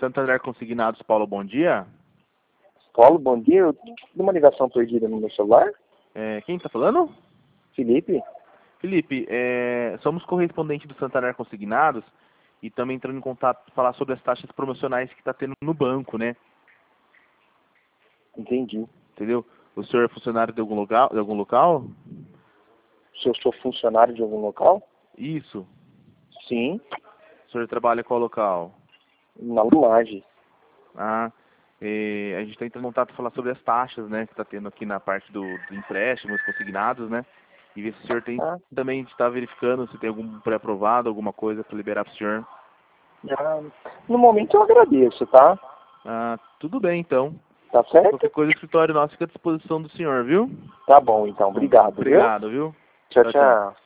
Santander Consignados, Paulo, bom dia. Paulo, bom dia. Eu tive uma ligação perdida no meu celular. Quem está falando? Felipe? Felipe, somos correspondentes do Santander Consignados e também entrando em contato para falar sobre as taxas promocionais que está tendo no banco, né? Entendi. Entendeu? O senhor é funcionário de algum local? Se eu sou funcionário de algum local? Isso. Sim, O senhor trabalha em qual local? na Lumage. A gente está entrando em contato para falar sobre as taxas, né? Que está tendo aqui na parte do empréstimos consignados, né? E ver se o senhor também está verificando se tem algum pré-aprovado, alguma coisa para liberar para o senhor. No momento eu agradeço, tá? Tudo bem, então. Tá certo? Qualquer coisa, o escritório nosso fica à disposição do senhor, viu? Tá bom, então. Obrigado, Obrigado, viu? Tchau, tchau.